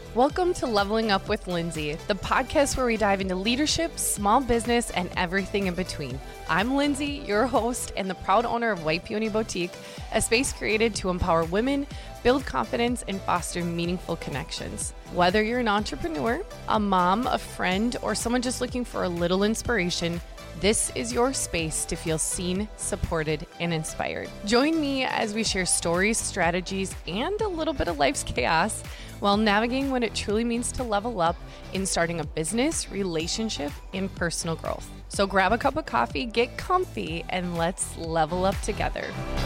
Welcome to Leveling Up with Lindsay, the podcast where we dive into leadership, small business, and everything in between. I'm Lindsay, your host and the proud owner of White Peony Boutique, a space created to empower women, build confidence, and foster meaningful connections. Whether you're an entrepreneur, a mom, a friend, or someone just looking for a little inspiration, this is your space to feel seen, supported, and inspired. Join me as we share stories, strategies, and a little bit of life's chaos while navigating what it truly means to level up in starting a business, relationship, and personal growth. So grab a cup of coffee, get comfy, and let's level up together.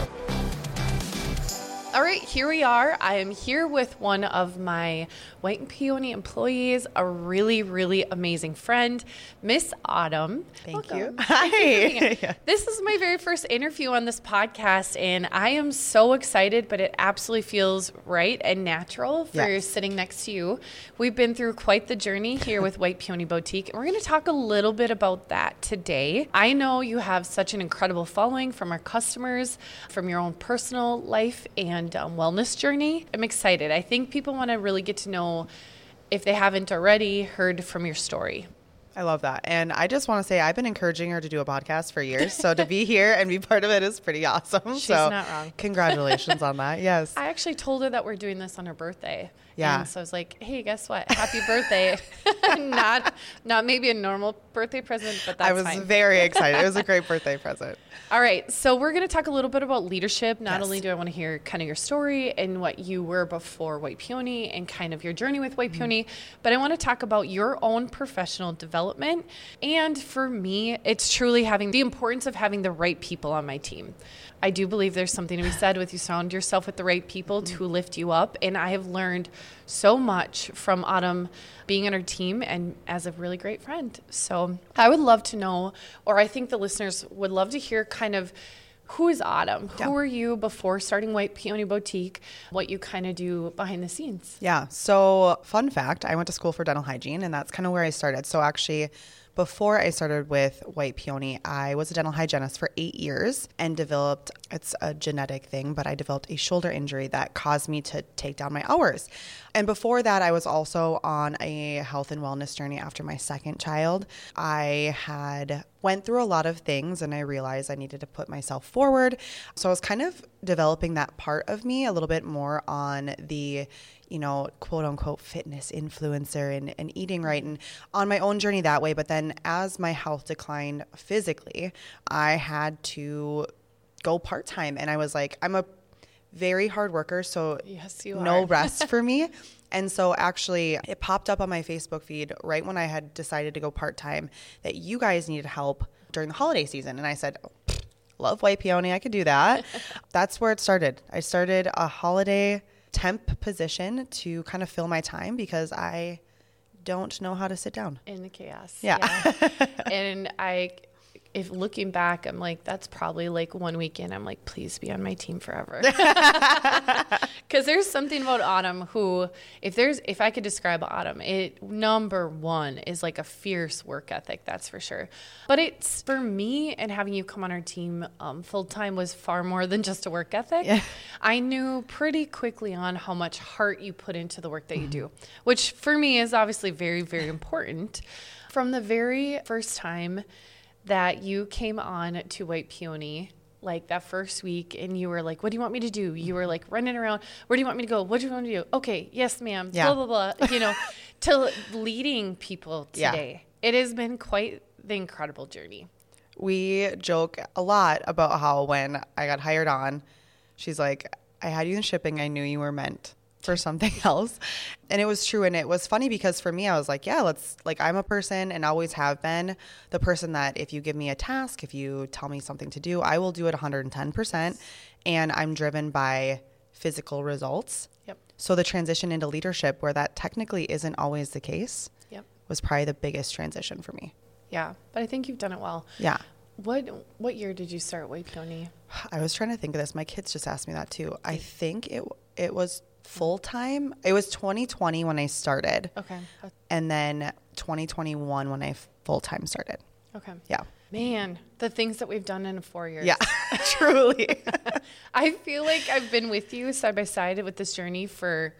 All right, here we are. I am here with one of my White Peony employees, a really, really amazing friend, Miss Autumn. Thank you. Hi. This is my very first interview on this podcast, and I am so excited, but it absolutely feels right and natural for sitting next to you. We've been through quite the journey here with White Peony Boutique, and we're going to talk a little bit about that today. I know you have such an incredible following from our customers, from your own personal life and wellness journey. I'm excited. I think people want to really get to know, if they haven't already, heard from your story. I love that. And I just want to say I've been encouraging her to do a podcast for years. So to be here and be part of it is pretty awesome. She's not wrong. Congratulations on that. Yes. I actually told her that we're doing this on her birthday. Yeah. And so I was like, hey, guess what? Happy birthday. Not maybe a normal birthday present, but that's fine. I was very excited. It was a great birthday present. All right. So we're going to talk a little bit about leadership. Not only do I want to hear kind of your story and what you were before White Peony and kind of your journey with White Peony, but I want to talk about your own professional development. And for me, it's truly having the importance of having the right people on my team. I do believe there's something to be said with you surround yourself with the right people to lift you up. And I have learned so much from Autumn being on her team and as a really great friend. So I would love to know, or I think the listeners would love to hear kind of, who is Autumn? Who were you before starting White Peony Boutique? What you kind of do behind the scenes? Yeah. So fun fact, I went to school for dental hygiene and that's kind of where I started. So actually, before I started with White Peony, I was a dental hygienist for 8 years and developed, it's a genetic thing, but I developed a shoulder injury that caused me to take down my hours. And before that, I was also on a health and wellness journey after my second child. I had went through a lot of things and I realized I needed to put myself forward. So I was kind of developing that part of me a little bit more on the, quote unquote fitness influencer and eating right and on my own journey that way. But then as my health declined physically, I had to go part-time. And I was like, I'm a very hard worker. So yes, you no are. rest for me. And so actually it popped up on my Facebook feed right when I had decided to go part-time that you guys needed help during the holiday season. And I said, love White Peony. I could do that. That's where it started. I started a holiday temp position to kind of fill my time because I don't know how to sit down. In the chaos. Yeah. And if looking back, I'm like, that's probably like one weekend. I'm like, please be on my team forever. Because there's something about Autumn who, if I could describe Autumn, number one is like a fierce work ethic, that's for sure. But it's for me, and having you come on our team full time was far more than just a work ethic. Yeah. I knew pretty quickly on how much heart you put into the work that you do, which for me is obviously very, very important. From the very first time that you came on to White Peony, like that first week, and you were like, what do you want me to do? You were like running around. Where do you want me to go? What do you want me to do? Okay, yes, ma'am. Yeah. Blah, blah, blah. To leading people today. Yeah. It has been quite the incredible journey. We joke a lot about how when I got hired on, she's like, I had you in shipping. I knew you were meant for something else. And it was true. And it was funny because for me, I was like, I'm a person and always have been the person that if you give me a task, if you tell me something to do, I will do it 110%. And I'm driven by physical results. Yep. So the transition into leadership, where that technically isn't always the case, was probably the biggest transition for me. Yeah. But I think you've done it well. Yeah. What year did you start White Peony? I was trying to think of this. My kids just asked me that too. I think it was full-time. It was 2020 when I started. Okay. And then 2021 when I full-time started. Okay. Yeah. Man, the things that we've done in 4 years. Yeah, truly. I feel like I've been with you side by side with this journey for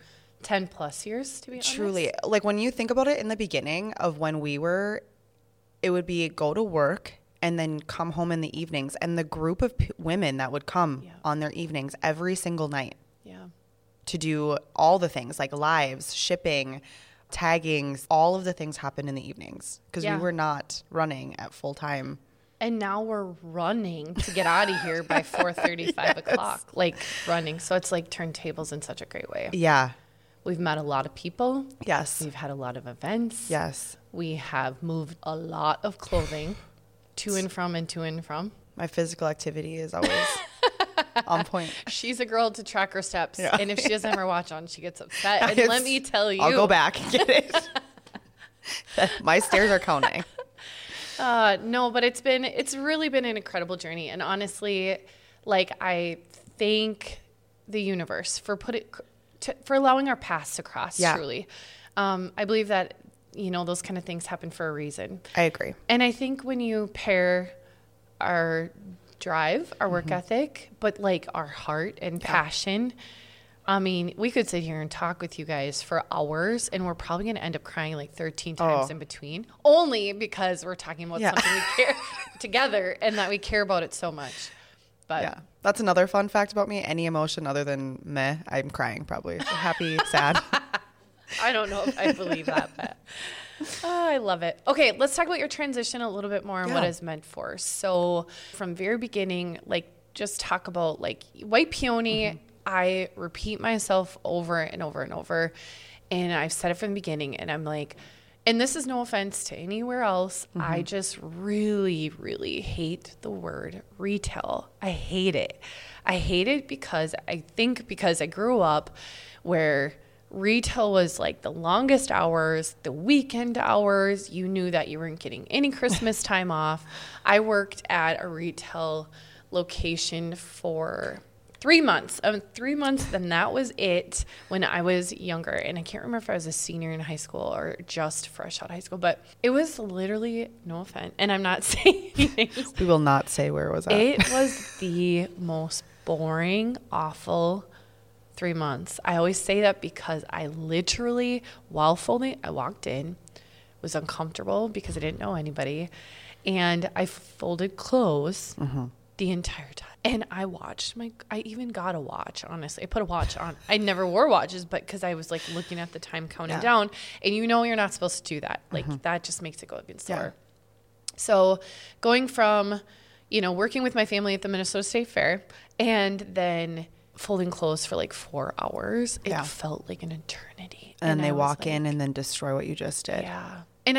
10 plus years, to be honest. Truly. Like when you think about it in the beginning of when we were, it would be go to work and then come home in the evenings. And the group of women that would come on their evenings every single night to do all the things like lives, shipping, tagging, all of the things happen in the evenings because we were not running at full time. And now we're running to get out of here by 4:30, 5 o'clock, like running. So it's like turntables in such a great way. Yeah. We've met a lot of people. Yes. We've had a lot of events. Yes. We have moved a lot of clothing to and from and to and from. My physical activity is always on point. She's a girl to track her steps. Yeah. And if she doesn't have her watch on, she gets upset. And let me tell you. I'll go back and get it. My stairs are counting. No, but it's really been an incredible journey. And honestly, like I thank the universe for allowing our paths to cross, truly. I believe that, those kind of things happen for a reason. I agree. And I think when you pair our drive, our work ethic, but like our heart and passion, I mean, we could sit here and talk with you guys for hours and we're probably going to end up crying like 13 times in between, only because we're talking about something we care together and that we care about it so much. But that's another fun fact about me. Any emotion other than meh, I'm crying probably. Happy, sad. I don't know if I believe that, but I love it. Okay, let's talk about your transition a little bit more and what it's meant for. So from very beginning, like just talk about like White Peony. I repeat myself over and over and over. And I've said it from the beginning and I'm like, and this is no offense to anywhere else. I just really, really hate the word retail. I hate it. I hate it because I grew up where retail was like the longest hours, the weekend hours. You knew that you weren't getting any Christmas time off. I worked at a retail location for 3 months. 3 months, then that was it when I was younger. And I can't remember if I was a senior in high school or just fresh out of high school, but it was literally, no offense, and I'm not saying anything. We will not say where it was at. It was the most boring, awful 3 months. I always say that because I literally, while folding, I walked in, was uncomfortable because I didn't know anybody, and I folded clothes the entire time. And I even got a watch, honestly. I put a watch on. I never wore watches, but because I was like looking at the time counting down. And you're not supposed to do that. Like that just makes it go even slower. So going from, working with my family at the Minnesota State Fair and then folding clothes for like 4 hours, it felt like an eternity. And they walk in and then destroy what you just did. Yeah. And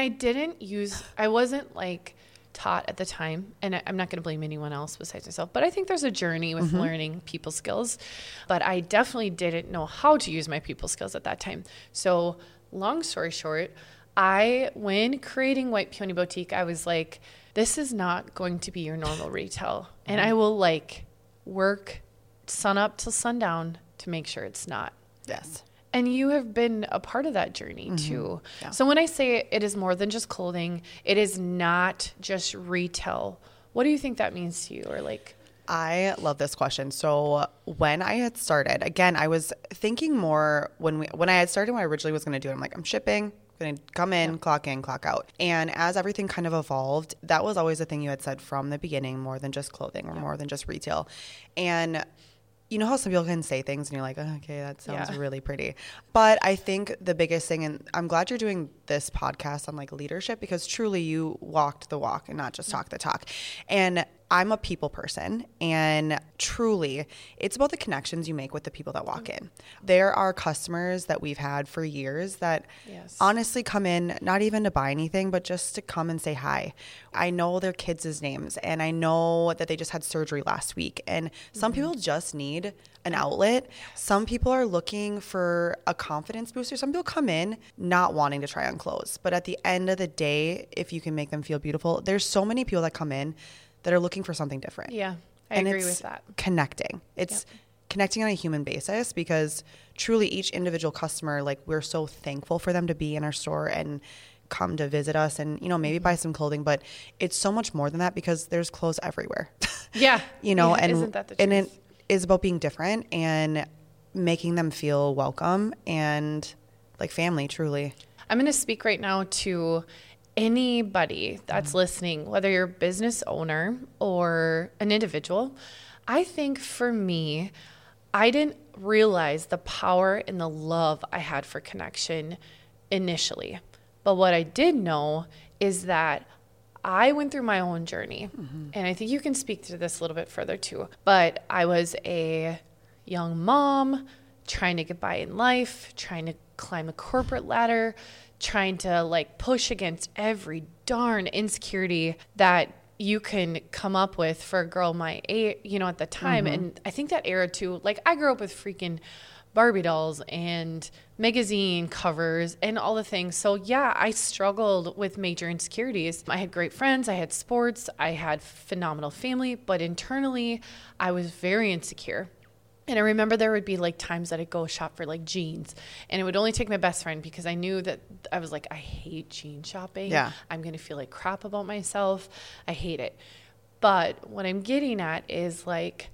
I wasn't like taught at the time, and I'm not going to blame anyone else besides myself, but I think there's a journey with learning people skills, but I definitely didn't know how to use my people skills at that time. So long story short, when creating White Peony Boutique, I was like, this is not going to be your normal retail. And I will like work sun up till sundown to make sure it's not. Yes. And you have been a part of that journey too. Yeah. So when I say it is more than just clothing, it is not just retail. What do you think that means to you? Or like, I love this question. So when I had started, again, I was thinking more when I had started, what I originally was going to do, I'm like, I'm shipping, going to come in, clock out. And as everything kind of evolved, that was always the thing you had said from the beginning, more than just clothing or more than just retail. And you know how some people can say things and you're like, oh, okay, that sounds really pretty. But I think the biggest thing, and I'm glad you're doing this podcast on like leadership, because truly you walked the walk and not just talk the talk. And I'm a people person, and truly it's about the connections you make with the people that walk in. There are customers that we've had for years that honestly come in, not even to buy anything, but just to come and say hi. I know their kids' names, and I know that they just had surgery last week. And some people just need an outlet. Some people are looking for a confidence booster. Some people come in not wanting to try on clothes. But at the end of the day, if you can make them feel beautiful, there's so many people that come in that are looking for something different. Yeah, I agree with that. Connecting. It's connecting on a human basis, because truly each individual customer, like, we're so thankful for them to be in our store and come to visit us and, maybe buy some clothing, but it's so much more than that, because there's clothes everywhere. Yeah. And isn't that the truth? And it is about being different and making them feel welcome and like family, truly. I'm going to speak right now to anybody that's listening, whether you're a business owner or an individual. I think for me, I didn't realize the power and the love I had for connection initially. But what I did know is that I went through my own journey, and I think you can speak to this a little bit further too. But I was a young mom trying to get by in life, trying to climb a corporate ladder, trying to like push against every darn insecurity that you can come up with for a girl my age, at the time. And I think that era too, like I grew up with freaking Barbie dolls and magazine covers and all the things. So yeah, I struggled with major insecurities. I had great friends, I had sports, I had phenomenal family, but internally I was very insecure. And I remember there would be like times that I'd go shop for like jeans, and it would only take my best friend because I knew that I was like, I hate jean shopping. Yeah. I'm going to feel like crap about myself. I hate it. But what I'm getting at is like,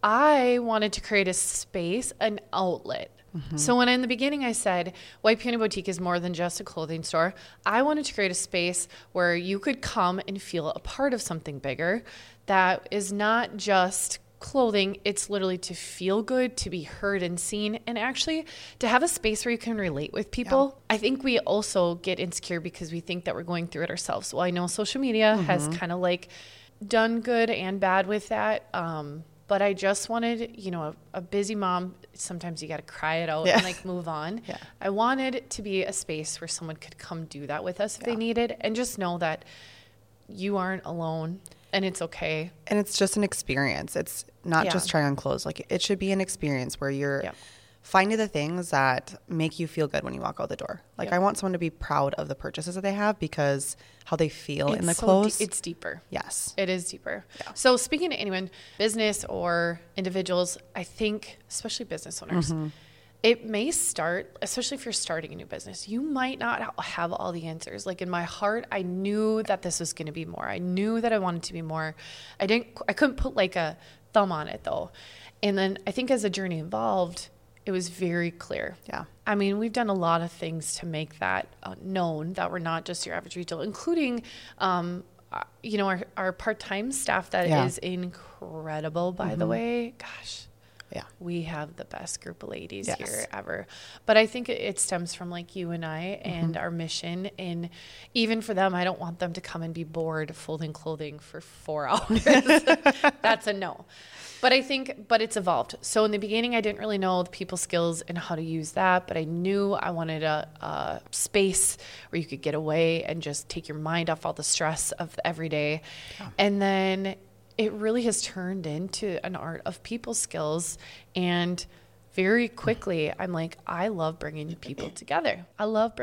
I wanted to create a space, an outlet. So when in the beginning I said White Peony Boutique is more than just a clothing store, I wanted to create a space where you could come and feel a part of something bigger that is not just clothing. It's literally to feel good, to be heard and seen, and actually to have a space where you can relate with people. Yeah. I think we also get insecure because we think that we're going through it ourselves. Well, I know social media has kind of like done good and bad with that. But I just wanted, a busy mom, sometimes you got to cry it out and like move on. Yeah. I wanted it to be a space where someone could come do that with us if they needed, and just know that you aren't alone and it's okay. And it's just an experience. It's not just trying on clothes. Like it should be an experience where you're finding the things that make you feel good when you walk out the door. Like I want someone to be proud of the purchases that they have because how they feel in the clothes. It's deeper. Yes. It is deeper. Yeah. So speaking to anyone, business or individuals, I think, especially business owners, it may start, especially if you're starting a new business, you might not have all the answers. Like in my heart, I knew that this was going to be more. I knew that I wanted to be more. I couldn't put like a thumb on it though. And then I think as the journey evolved, it was very clear. Yeah. I mean, we've done a lot of things to make that known that we're not just your average retail, including, our part-time staff that is incredible, by the way. Gosh. Yeah. We have the best group of ladies here ever. But I think it stems from like you and I and our mission. And even for them, I don't want them to come and be bored folding clothing for 4 hours. That's a no. But it's evolved. So in the beginning, I didn't really know the people skills and how to use that, but I knew I wanted a space where you could get away and just take your mind off all the stress of every day. Yeah. And then it really has turned into an art of people skills. And very quickly, I'm like, I love bringing people together. I love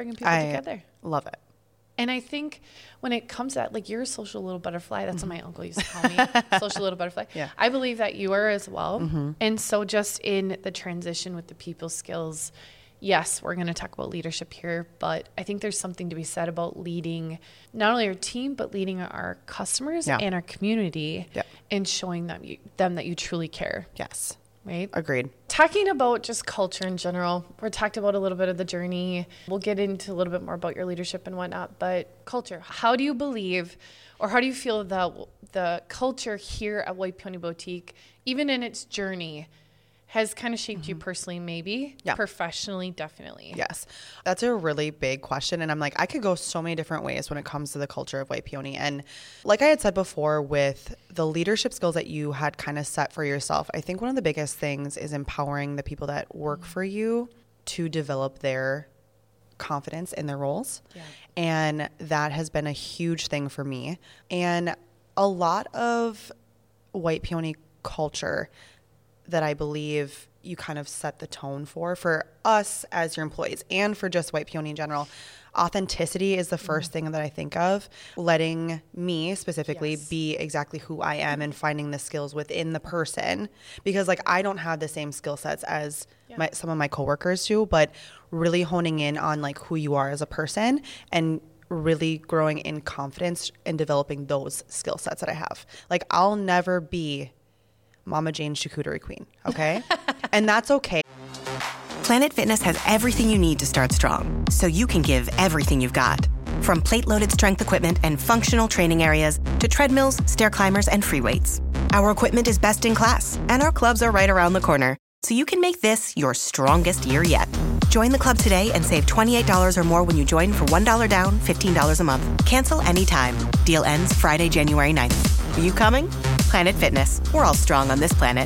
Love it. And I think when it comes to that, like you're a social little butterfly. That's what my uncle used to call me, social little butterfly. Yeah. I believe that you are as well. And so just in the transition with the people skills, yes, we're going to talk about leadership here, but I think there's something to be said about leading not only our team, but leading our customers and our community and showing them that you truly care. Yes. Right? Agreed. Talking about just culture in general, we talked about a little bit of the journey. We'll get into a little bit more about your leadership and whatnot, but culture, how do you believe or how do you feel the culture here at White Peony Boutique, even in its journey, has kind of shaped you personally, maybe, professionally, definitely? Yes. That's a really big question. And I'm like, I could go so many different ways when it comes to the culture of White Peony. And like I had said before, with the leadership skills that you had kind of set for yourself, I think one of the biggest things is empowering the people that work for you to develop their confidence in their roles. Yeah. And that has been a huge thing for me. And a lot of White Peony culture that I believe you kind of set the tone for us as your employees and for just White Peony in general. Authenticity is the first thing that I think of, letting me specifically be exactly who I am and finding the skills within the person, because like I don't have the same skill sets as some of my coworkers do, but really honing in on like who you are as a person and really growing in confidence and developing those skill sets that I have. Like I'll never be Mama Jane's charcuterie queen, okay? And that's okay. Planet Fitness has everything you need to start strong, so you can give everything you've got. From plate-loaded strength equipment and functional training areas to treadmills, stair climbers, and free weights. Our equipment is best in class, and our clubs are right around the corner, so you can make this your strongest year yet. Join the club today and save $28 or more when you join for $1 down, $15 a month. Cancel anytime. Deal ends Friday, January 9th. Are you coming? Planet Fitness. We're all strong on this planet.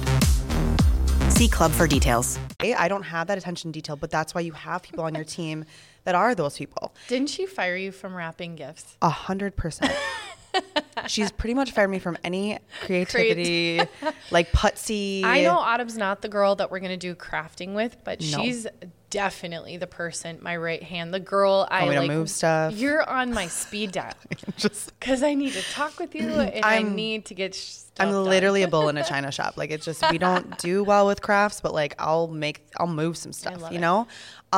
See club for details. I don't have that attention to detail, but that's why you have people on your team that are those people. Didn't she fire you from wrapping gifts? 100%. She's pretty much fired me from any creativity, like putsy. I know Autumn's not the girl that we're going to do crafting with, but she's definitely the person, my right hand, the girl I like. Move stuff. You're on my speed dial because I need to talk with you and I need to get stuff I'm done. literally a bull in a china shop. Like, it's just, we don't do well with crafts, but like I'll move some stuff, you know?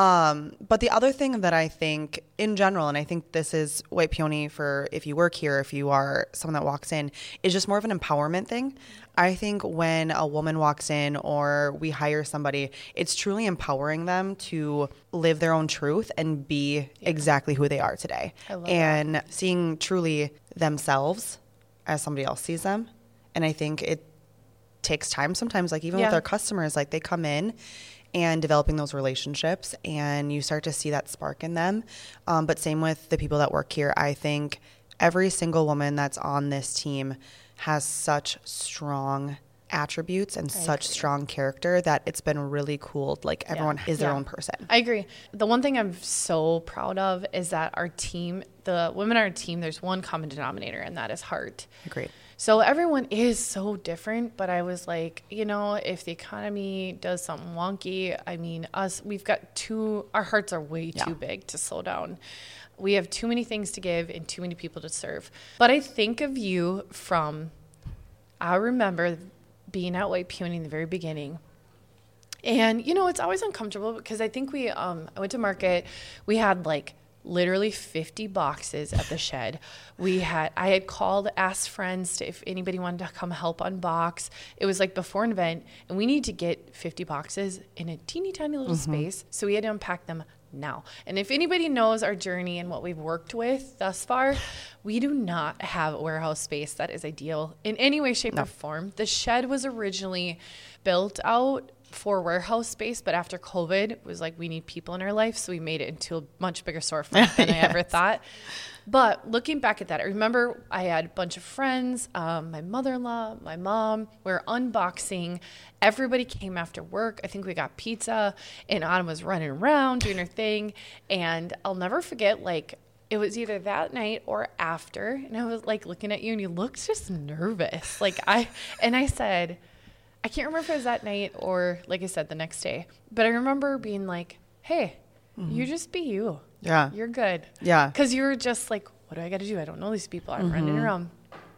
But the other thing that I think in general, and I think this is White Peony for if you work here, if you are someone that walks in, is just more of an empowerment thing. I think when a woman walks in or we hire somebody, it's truly empowering them to live their own truth and be exactly who they are today. And seeing truly themselves as somebody else sees them. And I think it takes time sometimes, like even with our customers, like they come in and developing those relationships and you start to see that spark in them. But same with the people that work here. I think every single woman that's on this team has such strong attributes and such strong character that it's been really cool. Like everyone is their own person. I agree. The one thing I'm so proud of is that our team, the women on our team, there's one common denominator, and that is heart. Agreed. So everyone is so different, but I was like, you know, if the economy does something wonky, I mean, we've got our hearts are way too big to slow down. We have too many things to give and too many people to serve. But I think of you I remember being at White Peony in the very beginning. And, you know, it's always uncomfortable because I think I went to market. We had like literally 50 boxes at the shed. I had asked friends if anybody wanted to come help unbox. It was like before an event, and we need to get 50 boxes in a teeny tiny little space. So we had to unpack them now. And if anybody knows our journey and what we've worked with thus far, we do not have a warehouse space that is ideal in any way, shape, or form. The shed was originally built out for warehouse space, but after COVID, it was like we need people in our life, so we made it into a much bigger storefront than I ever thought. But looking back at that, I remember I had a bunch of friends, my mother-in-law, my mom, we were unboxing. Everybody came after work. I think we got pizza, and Autumn was running around doing her thing. And I'll never forget, like, it was either that night or after, and I was like looking at you, and you looked just nervous. I said, I can't remember if it was that night or, like I said, the next day. But I remember being like, hey, you just be you. Yeah. You're good. Yeah. Because you were just like, what do I got to do? I don't know these people. I'm running around.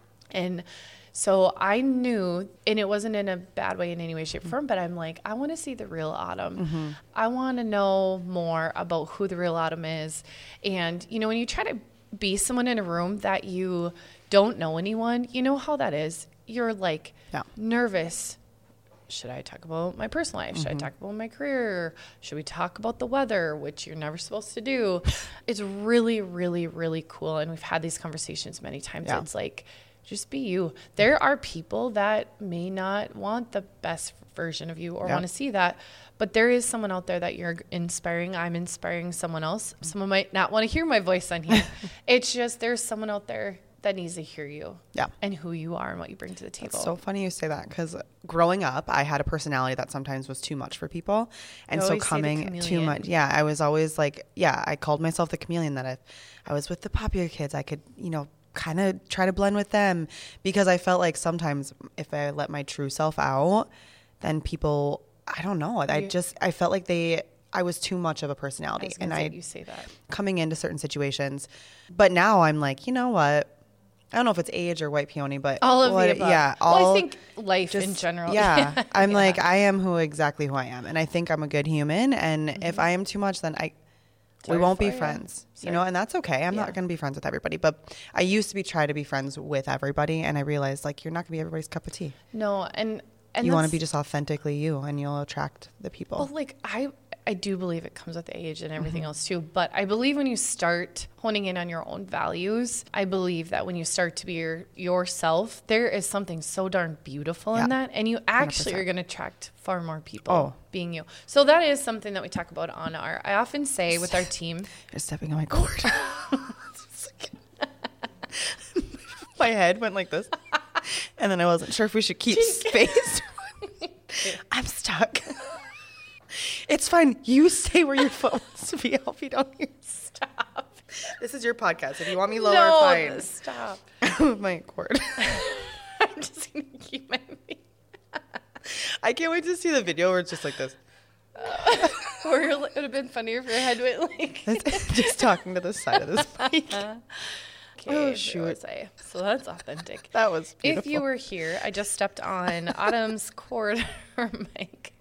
And so I knew, and it wasn't in a bad way in any way, shape, or form, but I'm like, I want to see the real Autumn. I want to know more about who the real Autumn is. And, you know, when you try to be someone in a room that you don't know anyone, you know how that is. You're like nervous. Should I talk about my personal life? Should I talk about my career? Should we talk about the weather, which you're never supposed to do? It's really, really, really cool. And we've had these conversations many times. Yeah. It's like, just be you. There are people that may not want the best version of you or want to see that, but there is someone out there that you're inspiring. I'm inspiring someone else. Someone might not want to hear my voice on here. It's just there's someone out there that needs to hear you and who you are and what you bring to the table. It's so funny you say that because growing up, I had a personality that sometimes was too much for people. And so coming too much. Yeah, I was always like, I called myself the chameleon, that if I was with the popular kids, I could, you know, kind of try to blend with them, because I felt like sometimes if I let my true self out, then people, I don't know. I felt like I was too much of a personality. You say that coming into certain situations. But now I'm like, you know what? I don't know if it's age or White Peony, but all of the above. Yeah, I think life in general. Yeah, I'm like, I am exactly who I am, and I think I'm a good human. And if I am too much, then we won't be friends. You know, and that's okay. I'm not going to be friends with everybody, but I used to try to be friends with everybody, and I realized like you're not going to be everybody's cup of tea. No, and you want to be just authentically you, and you'll attract the people. Well, like I do believe it comes with age and everything else too. But I believe when you start honing in on your own values, I believe that when you start to be yourself, there is something so darn beautiful in that. And you actually 100%. Are going to attract far more people being you. So that is something that we talk about on I often say with our team. You're stepping on my cord. My head went like this. And then I wasn't sure if we should keep space. I'm stuck. It's fine. You stay where your foot wants to be. I'll be down here. Stop. This is your podcast. If you want me lower, fine. Stop. Move my cord. I'm just going to keep my feet. I can't wait to see the video where it's just like this. Or it would have been funnier if your head went like just talking to the side of this mic. Okay, shoot. So that's authentic. That was beautiful. If you were here, I just stepped on Autumn's cord or mic.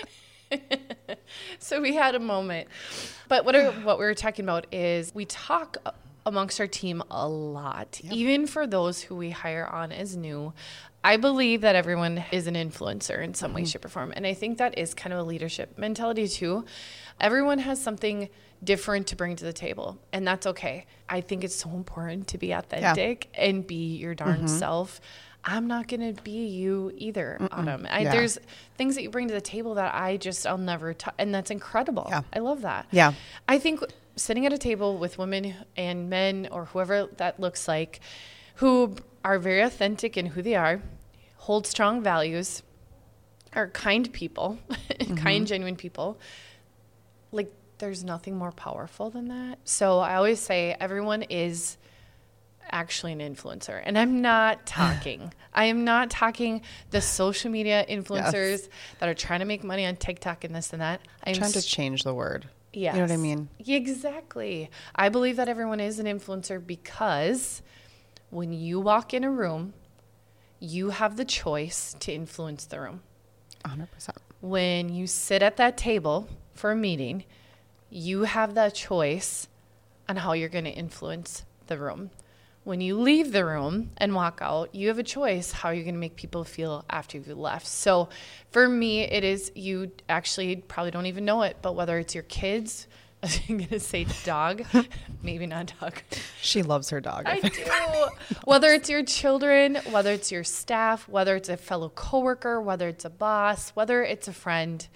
So we had a moment. But what we were talking about is we talk amongst our team a lot, even for those who we hire on as new. I believe that everyone is an influencer in some way, shape, or form. And I think that is kind of a leadership mentality too. Everyone has something different to bring to the table, and that's okay. I think it's so important to be authentic and be your darn self. I'm not going to be you either, Autumn. There's things that you bring to the table that I'll never and that's incredible. Yeah. I love that. Yeah. I think sitting at a table with women and men or whoever that looks like, who are very authentic in who they are, hold strong values, are kind people, kind, genuine people, like there's nothing more powerful than that. So I always say everyone is actually an influencer. And I'm not talking. I am not talking the social media influencers that are trying to make money on TikTok and this and that. I'm trying to change the word. Yes. You know what I mean? Exactly. I believe that everyone is an influencer because when you walk in a room, you have the choice to influence the room. 100%. When you sit at that table for a meeting, you have that choice on how you're going to influence the room. When you leave the room and walk out, you have a choice how you're going to make people feel after you've left. So for me, it is, you actually probably don't even know it, but whether it's your kids, I'm going to say dog, maybe not dog. She loves her dog. I do. Whether it's your children, whether it's your staff, whether it's a fellow coworker, whether it's a boss, whether it's a friend,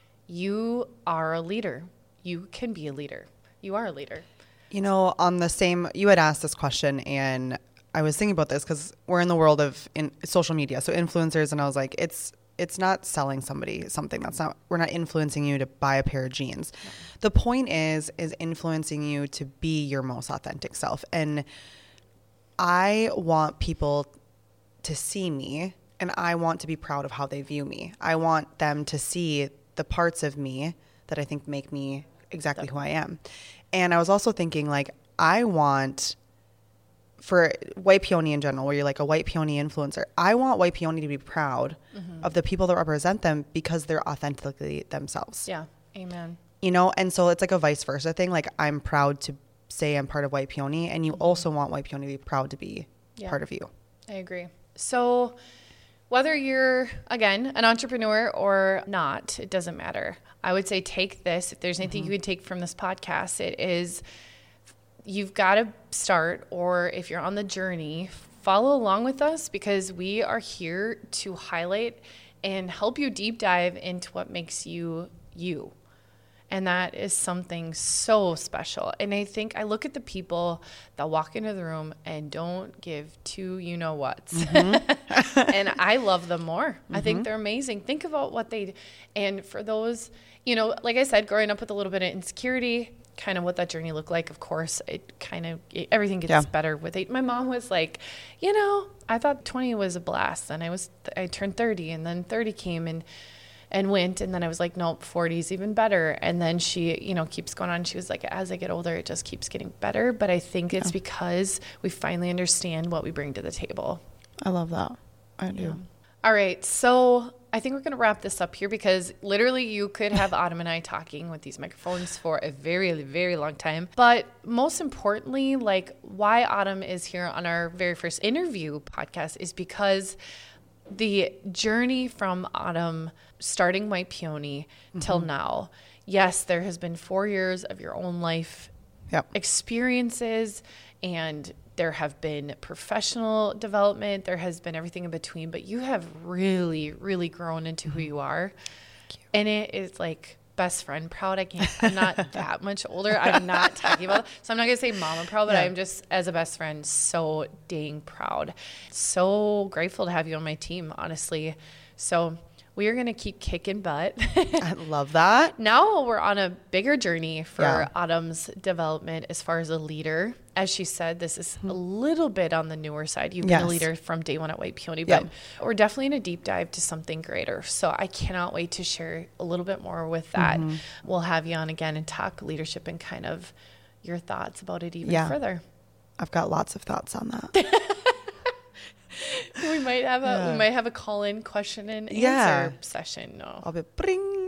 you are a leader. You can be a leader. You are a leader. You know, you had asked this question, and I was thinking about this because we're in the world of social media, so influencers, and I was like, it's not selling somebody something. We're not influencing you to buy a pair of jeans. No. The point is influencing you to be your most authentic self. And I want people to see me, and I want to be proud of how they view me. I want them to see the parts of me that I think make me exactly who I am. And I was also thinking, like, I want, for White Peony in general, where you're like a White Peony influencer, I want White Peony to be proud of the people that represent them because they're authentically themselves. Yeah. Amen. You know, and so it's like a vice versa thing. Like, I'm proud to say I'm part of White Peony, and you also want White Peony to be proud to be part of you. I agree. So whether you're, again, an entrepreneur or not, it doesn't matter. I would say take this. If there's anything you could take from this podcast, it is you've got to start, or if you're on the journey, follow along with us because we are here to highlight and help you deep dive into what makes you you. And that is something so special. And I think I look at the people that walk into the room and don't give two you-know-whats. And I love them more. I think they're amazing. Think about what they, and for those, you know, like I said, growing up with a little bit of insecurity, kind of what that journey looked like. Of course, everything gets better with it. My mom was like, you know, I thought 20 was a blast. And I turned 30, and then 30 came and went, and then I was like, nope, 40 is even better. And then she, you know, keeps going on. She was like, as I get older, it just keeps getting better. But I think it's because we finally understand what we bring to the table. I love that. I do. Yeah. All right. So I think we're going to wrap this up here because literally you could have Autumn and I talking with these microphones for a very, very long time. But most importantly, like why Autumn is here on our very first interview podcast is because the journey from Autumn starting White Peony till now, yes, there has been 4 years of your own life experiences, and there have been professional development. There has been everything in between, but you have really, really grown into who you are. And it is like best friend proud. I'm not that much older. I'm not talking about it. So I'm not going to say mama proud, but I'm just, as a best friend, so dang proud. So grateful to have you on my team, honestly. So we are going to keep kicking butt. I love that. Now we're on a bigger journey for Autumn's development as far as a leader. As she said, this is a little bit on the newer side. You've been a leader from day one at White Peony, but we're definitely in a deep dive to something greater. So I cannot wait to share a little bit more with that. We'll have you on again and talk leadership and kind of your thoughts about it even further. I've got lots of thoughts on that. We might have a call-in question and answer session. No. I'll be bring.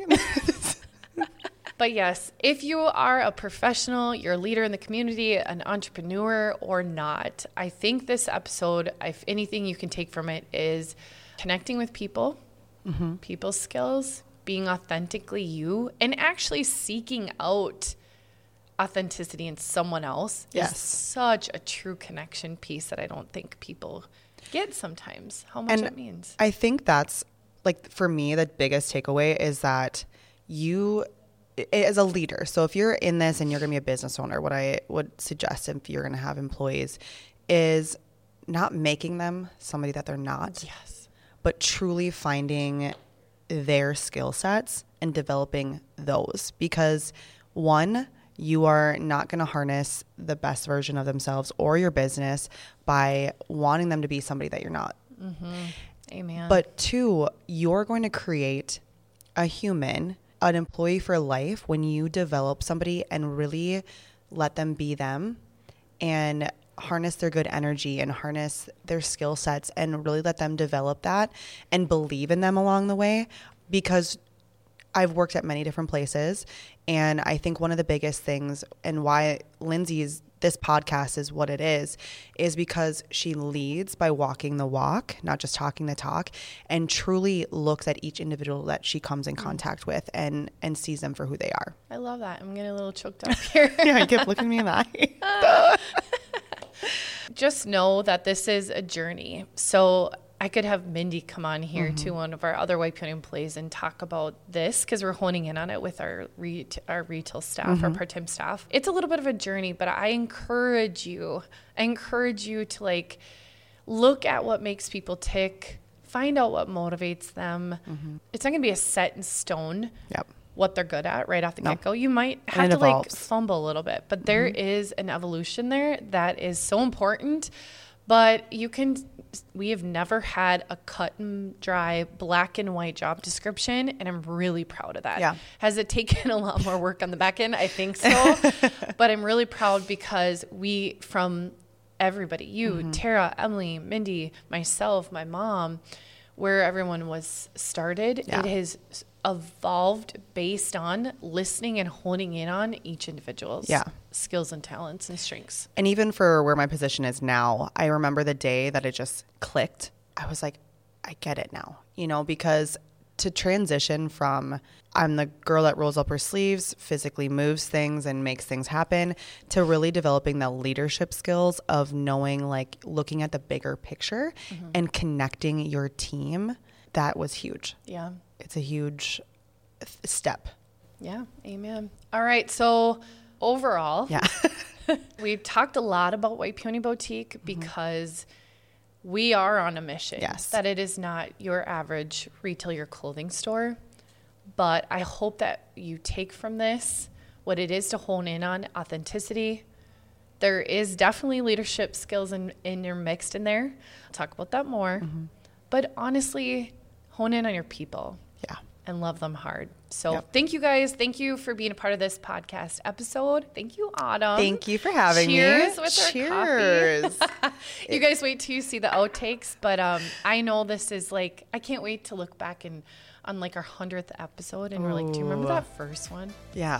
But yes, if you are a professional, you're a leader in the community, an entrepreneur or not, I think this episode, if anything you can take from it, is connecting with people, people skills, being authentically you, and actually seeking out authenticity in someone else is such a true connection piece that I don't think people get sometimes, how much it means. I think that's, like, for me, the biggest takeaway is that you, as a leader, so if you're in this and you're going to be a business owner, what I would suggest if you're going to have employees is not making them somebody that they're not, but truly finding their skill sets and developing those. Because one, you are not going to harness the best version of themselves or your business by wanting them to be somebody that you're not. Amen. But two, you're going to create a human, an employee for life, when you develop somebody and really let them be them and harness their good energy and harness their skill sets and really let them develop that and believe in them along the way. Because I've worked at many different places, and I think one of the biggest things and why this podcast is what it is because she leads by walking the walk, not just talking the talk, and truly looks at each individual that she comes in contact with and sees them for who they are. I love that. I'm getting a little choked up here. Yeah, you kept looking at me in the eye. Just know that this is a journey. So I could have Mindy come on here to one of our other White Peony employees and talk about this, because we're honing in on it with our retail staff, our part-time staff. It's a little bit of a journey, but I encourage you to like look at what makes people tick, find out what motivates them. It's not going to be a set in stone what they're good at right off the get-go. You might have to like fumble a little bit, but there is an evolution there that is so important. But we have never had a cut and dry, black and white job description, and I'm really proud of that. Has it taken a lot more work on the back end? I think so. But I'm really proud because from everybody, you, Tara, Emily, Mindy, myself, my mom, where everyone was started, it has evolved based on listening and honing in on each individual's skills and talents and strengths. And even for where my position is now, I remember the day that it just clicked. I was like, I get it now, because to transition from I'm the girl that rolls up her sleeves, physically moves things and makes things happen, to really developing the leadership skills of knowing, like, looking at the bigger picture and connecting your team, that was huge. Yeah. It's a huge step. Yeah. Amen. All right. So overall, we've talked a lot about White Peony Boutique because we are on a mission. That it is not your average retail or clothing store. But I hope that you take from this what it is to hone in on authenticity. There is definitely leadership skills in your mixed in there. I'll talk about that more. But honestly, hone in on your people. And love them hard. So thank you guys. Thank you for being a part of this podcast episode. Thank you, Autumn. Thank you for having me. Cheers with our coffee. You guys wait till you see the outtakes. But I know this is like, I can't wait to look back on like our 100th episode. And we're like, do you remember that first one? Yeah.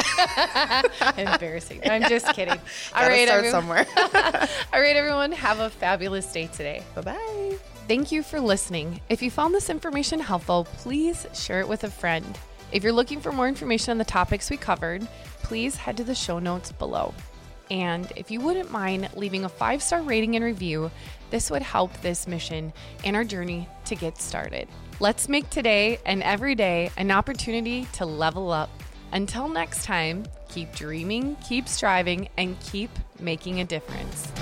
Embarrassing. I'm just kidding. All right, start somewhere. All right, everyone. Have a fabulous day today. Bye-bye. Thank you for listening. If you found this information helpful, please share it with a friend. If you're looking for more information on the topics we covered, please head to the show notes below. And if you wouldn't mind leaving a 5-star rating and review, this would help this mission and our journey to get started. Let's make today and every day an opportunity to level up. Until next time, keep dreaming, keep striving, and keep making a difference.